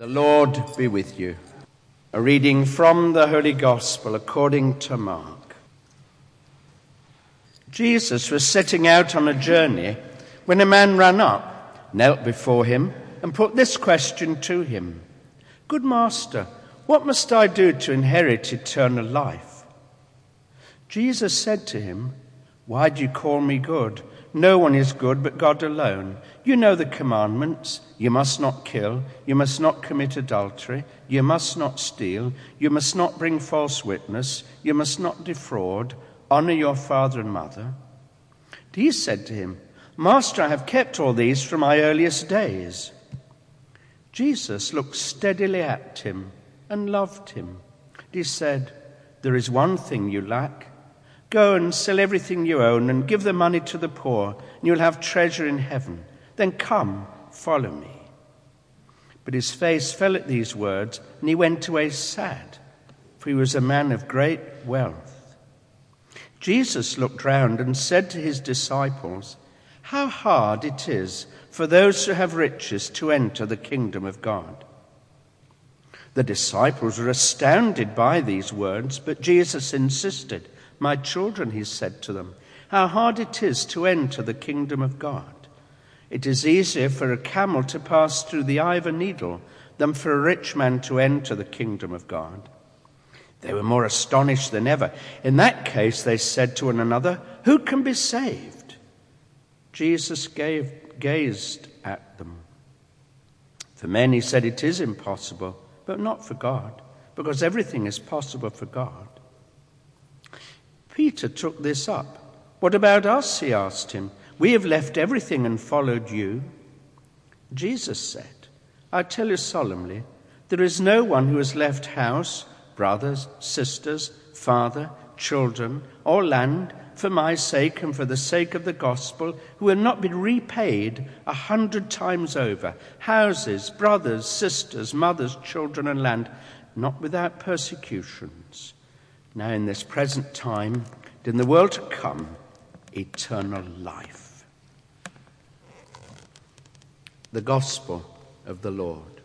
The Lord be with you. A reading from the Holy Gospel according to Mark. Jesus was setting out on a journey when a man ran up, knelt before him, and put this question to him: "Good master, what must I do to inherit eternal life?" Jesus said to him, "Why do you call me good? No one is good but God alone. You know the commandments. You must not kill. You must not commit adultery. You must not steal. You must not bring false witness. You must not defraud. Honor your father and mother." He said to him, "Master, I have kept all these from my earliest days." Jesus looked steadily at him and loved him. He said, "There is one thing you lack. Go and sell everything you own and give the money to the poor, and you'll have treasure in heaven. Then come, follow me." But his face fell at these words, and he went away sad, for he was a man of great wealth. Jesus looked round and said to his disciples, "How hard it is for those who have riches to enter the kingdom of God." The disciples were astounded by these words, but Jesus insisted. "My children," he said to them, "how hard it is to enter the kingdom of God. It is easier for a camel to pass through the eye of a needle than for a rich man to enter the kingdom of God." They were more astonished than ever. "In that case," they said to one another, "who can be saved?" Jesus gazed at them. "For men," he said, "it is impossible, but not for God, because everything is possible for God." Peter took this up. "What about us?" he asked him. "We have left everything and followed you." Jesus said, "I tell you solemnly, there is no one who has left house, brothers, sisters, father, children, or land for my sake and for the sake of the gospel, who will not be repaid 100 times over, houses, brothers, sisters, mothers, children, and land, not without persecutions. Now in this present time, and in the world to come, eternal life." The Gospel of the Lord.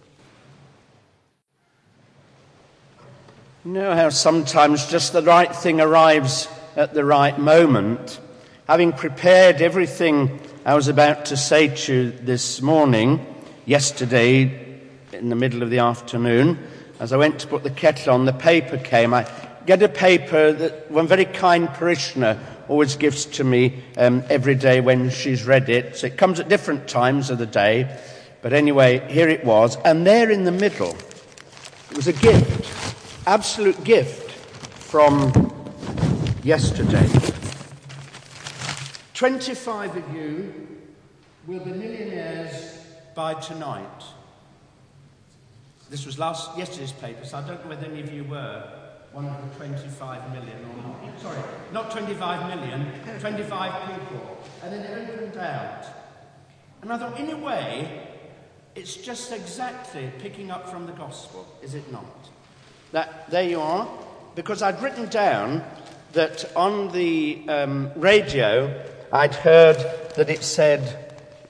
You know how sometimes just the right thing arrives at the right moment. Having prepared everything I was about to say to you this morning, yesterday in the middle of the afternoon, as I went to put the kettle on, the paper came. I get a paper that one very kind parishioner always gives to me every day when she's read it. So it comes at different times of the day. But anyway, here it was. And there in the middle, it was a gift, absolute gift from yesterday. 25 of you will be millionaires by tonight. This was yesterday's paper, so I don't know whether any of you were one of the 25 million or not. Sorry, not 25 million, 25 people. And then it opened out. And I thought, in a way, it's just exactly picking up from the gospel, is it not? That there you are, because I'd written down that on the radio, I'd heard that it said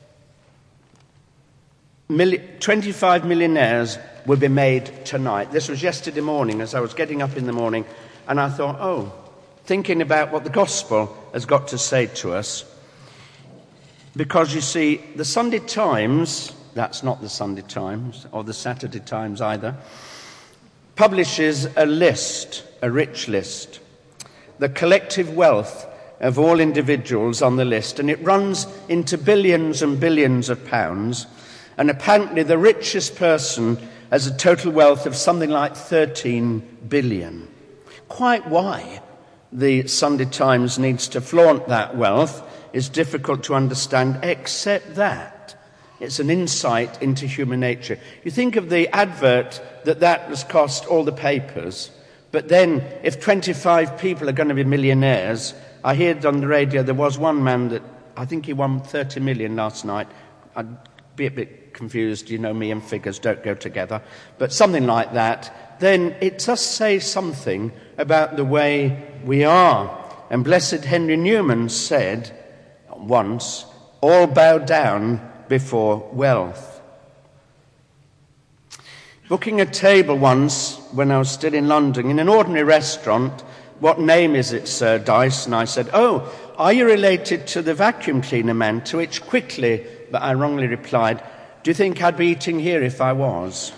25 millionaires will be made tonight. This was yesterday morning as I was getting up in the morning, and I thought, thinking about what the gospel has got to say to us. Because you see, the Sunday Times, that's not the Sunday Times, or the Saturday Times either, publishes a list, a rich list, the collective wealth of all individuals on the list, and it runs into billions and billions of pounds, and apparently the richest person has a total wealth of something like 13 billion. Quite why the Sunday Times needs to flaunt that wealth is difficult to understand, except that it's an insight into human nature. You think of the advert that has cost all the papers, but then if 25 people are going to be millionaires, I heard on the radio there was one man that I think he won 30 million last night. I'd be a bit confused, you know me and figures don't go together, but something like that, then it does say something about the way we are. And Blessed Henry Newman said once, "All bow down before wealth." Booking a table once when I was still in London in an ordinary restaurant. "What name is it, Sir Dice?" And I said, "Oh, are you related to the vacuum cleaner man?" To which quickly, but I wrongly replied, "Do you think I'd be eating here if I was?"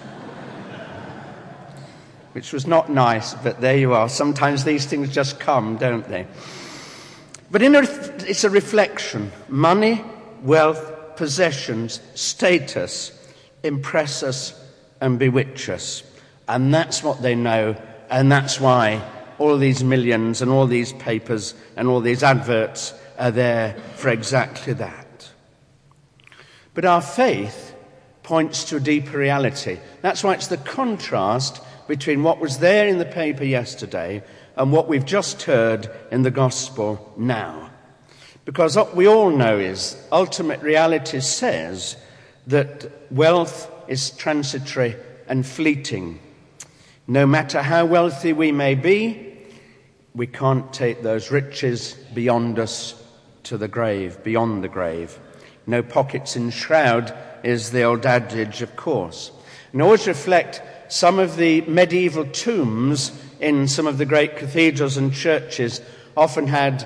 Which was not nice, but there you are. Sometimes these things just come, don't they? But it's a reflection. Money, wealth, possessions, status impress us and bewitch us. And that's what they know, and that's why all these millions and all these papers and all these adverts are there for exactly that. But our faith points to a deeper reality. That's why it's the contrast between what was there in the paper yesterday and what we've just heard in the gospel now. Because what we all know is ultimate reality says that wealth is transitory and fleeting. No matter how wealthy we may be, we can't take those riches beyond us to the grave, beyond the grave. No pockets in shroud is the old adage, of course. And always reflect some of the medieval tombs in some of the great cathedrals and churches often had,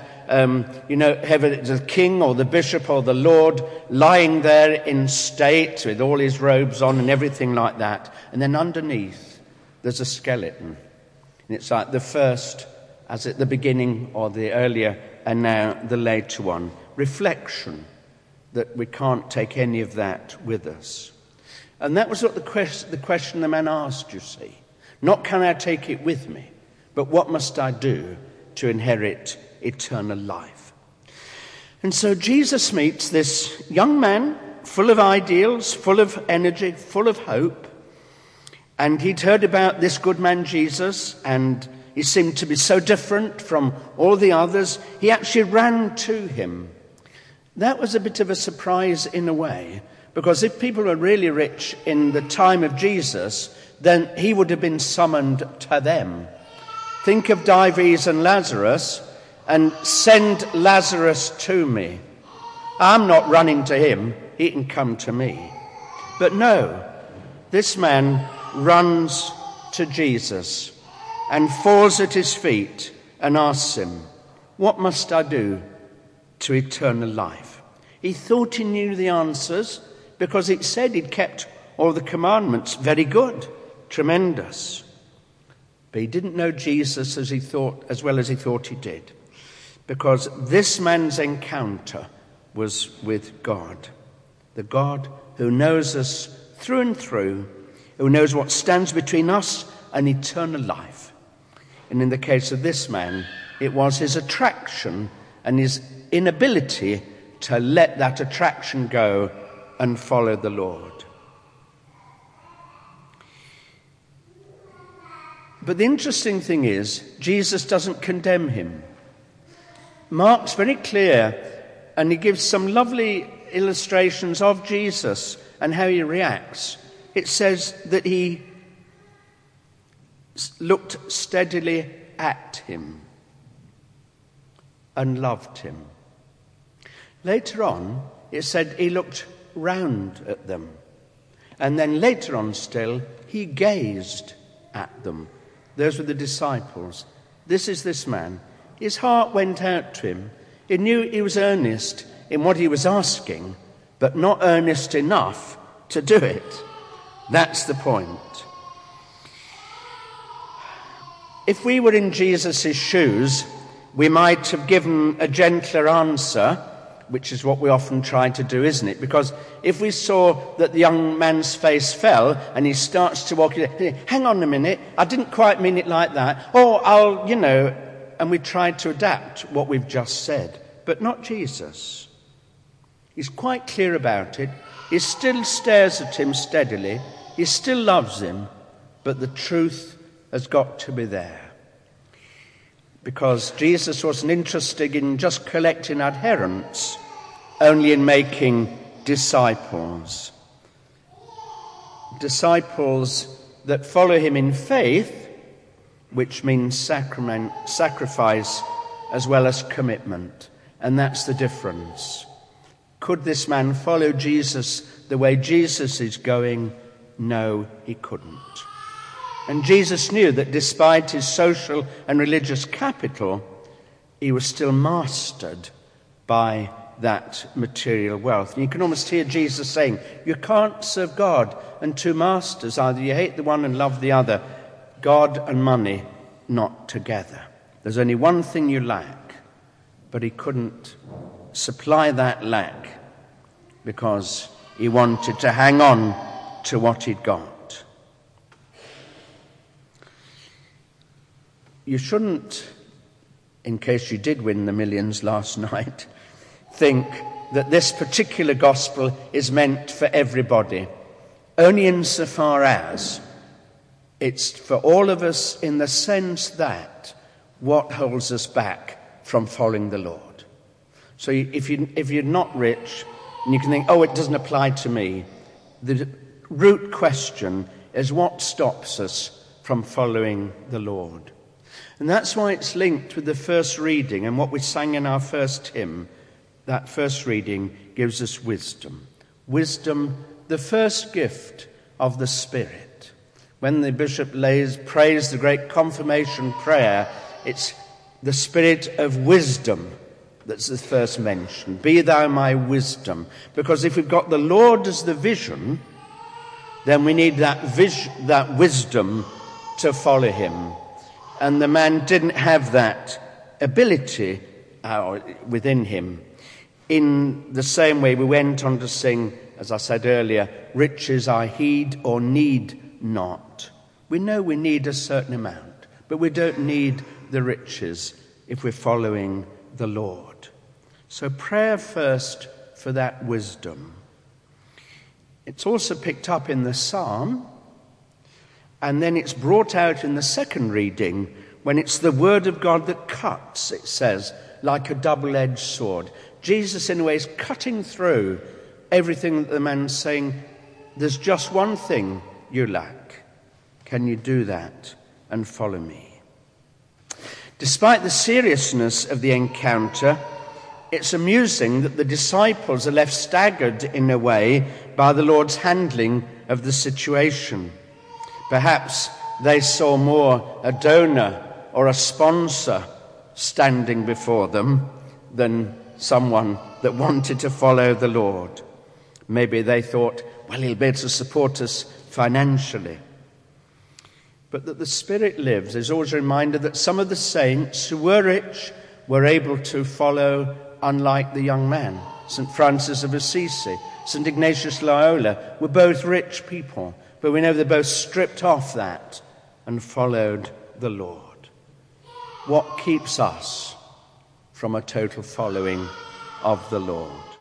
the king or the bishop or the lord lying there in state with all his robes on and everything like that. And then underneath, there's a skeleton. And it's like the first, as at the beginning or the earlier, and now the later one. Reflection that we can't take any of that with us. And that was what the question the man asked, you see. Not can I take it with me, but what must I do to inherit eternal life? And so Jesus meets this young man, full of ideals, full of energy, full of hope. And he'd heard about this good man Jesus, and he seemed to be so different from all the others. He actually ran to him. That was a bit of a surprise in a way, because if people were really rich in the time of Jesus, then he would have been summoned to them. Think of Dives and Lazarus, and send Lazarus to me. I'm not running to him, he can come to me. But no, this man runs to Jesus and falls at his feet and asks him, "What must I do to eternal life?" He thought he knew the answers, because it said he'd kept all the commandments. Very good, tremendous. But he didn't know Jesus as well as he thought he did, because this man's encounter was with God, the God who knows us through and through, who knows what stands between us and eternal life. And in the case of this man, it was his attraction and his inability to let that attraction go and follow the Lord. But the interesting thing is, Jesus doesn't condemn him. Mark's very clear, and he gives some lovely illustrations of Jesus and how he reacts. It says that he looked steadily at him and loved him. Later on, it said he looked round at them. And then later on still, he gazed at them. Those were the disciples. This is this man. His heart went out to him. He knew he was earnest in what he was asking, but not earnest enough to do it. That's the point. If we were in Jesus' shoes, we might have given a gentler answer, which is what we often try to do, isn't it? Because if we saw that the young man's face fell and he starts to walk, hang on a minute, I didn't quite mean it like that. Or and we tried to adapt what we've just said. But not Jesus. He's quite clear about it. He still stares at him steadily. He still loves him. But the truth has got to be there. Because Jesus wasn't interested in just collecting adherents, only in making disciples. Disciples that follow him in faith, which means sacrifice as well as commitment. And that's the difference. Could this man follow Jesus the way Jesus is going? No, he couldn't. And Jesus knew that despite his social and religious capital, he was still mastered by that material wealth. And you can almost hear Jesus saying, you can't serve God and two masters. Either you hate the one and love the other. God and money, not together. There's only one thing you lack, but he couldn't supply that lack because he wanted to hang on to what he'd got. You shouldn't, in case you did win the millions last night, think that this particular gospel is meant for everybody, only insofar as it's for all of us in the sense that what holds us back from following the Lord. So if you're not rich, and you can think, oh, it doesn't apply to me, the root question is what stops us from following the Lord. And that's why it's linked with the first reading and what we sang in our first hymn. That first reading gives us wisdom. Wisdom, the first gift of the Spirit. When the bishop prays the great confirmation prayer, it's the Spirit of wisdom that's the first mention. Be thou my wisdom. Because if we've got the Lord as the vision, then we need that wisdom to follow him. And the man didn't have that ability within him. In the same way, we went on to sing, as I said earlier, riches I heed or need not. We know we need a certain amount, but we don't need the riches if we're following the Lord. So prayer first for that wisdom. It's also picked up in the psalm, and then it's brought out in the second reading when it's the word of God that cuts, it says, like a double-edged sword. Jesus, in a way, is cutting through everything that the man's saying, there's just one thing you lack. Can you do that and follow me? Despite the seriousness of the encounter, it's amusing that the disciples are left staggered in a way by the Lord's handling of the situation. Perhaps they saw more a donor or a sponsor standing before them than someone that wanted to follow the Lord. Maybe they thought, well, he'll be able to support us financially. But that the Spirit lives is always a reminder that some of the saints who were rich were able to follow, unlike the young man. St. Francis of Assisi, St. Ignatius Loyola were both rich people, but we know they both stripped off that and followed the Lord. What keeps us from a total following of the Lord?